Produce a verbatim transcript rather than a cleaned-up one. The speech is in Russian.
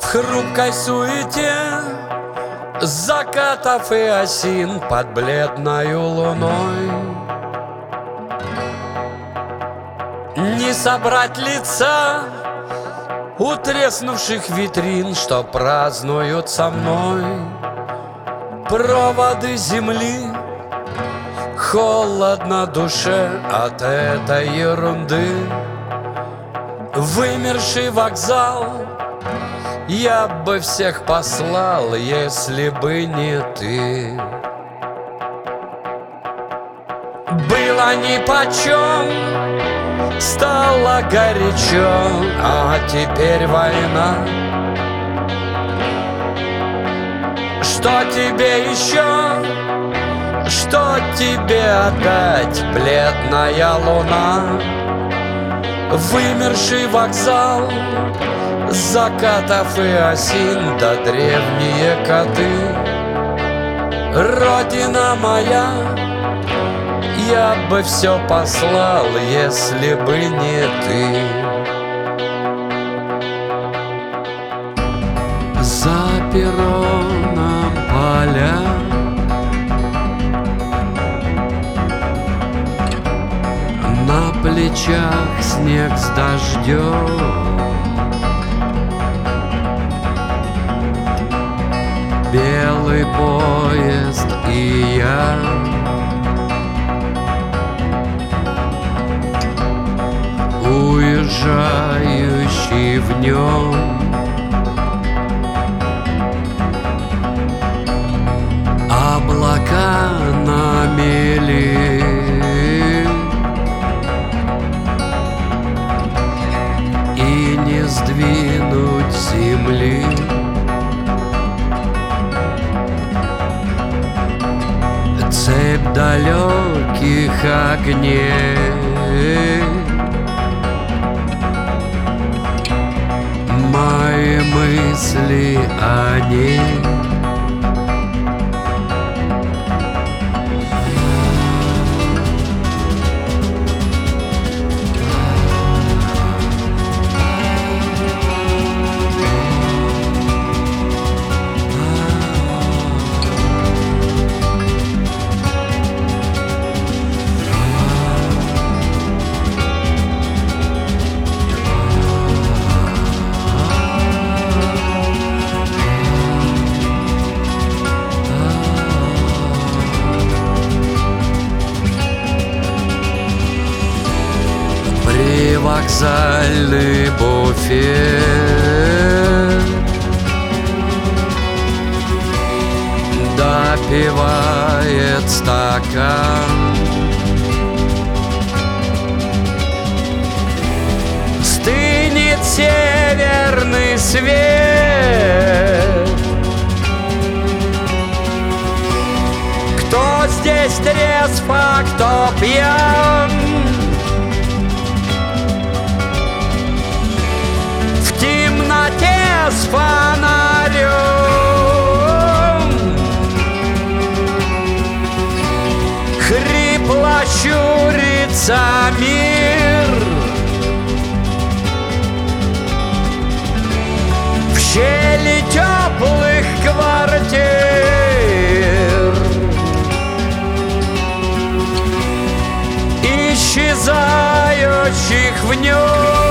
хрупкой суете закатов и осин под бледною луной. Не собрать лица у треснувших витрин, что празднуют со мной проводы земли. Холодно душе от этой ерунды. Вымерший вокзал я бы всех послал, если бы не ты. Было нипочем, стало горячо, а теперь война. Что тебе еще, что тебе отдать, бледная луна? Вымерший вокзал, закатов и осин, да древние коты. Родина моя, я бы все послал, если бы не ты. За перроном поля, на плечах снег с дождем, белый поезд и я. Уезжающий в нем. Облака на мели, и не сдвинуть земли. Цепь далеких огней, мои мысли о ней. Вокзальный буфет допивает стакан. Стынет северный свет. Кто здесь трезв, а кто пьян? С фонарем хрипло щурится мир. В щели теплых квартир исчезающих в нем.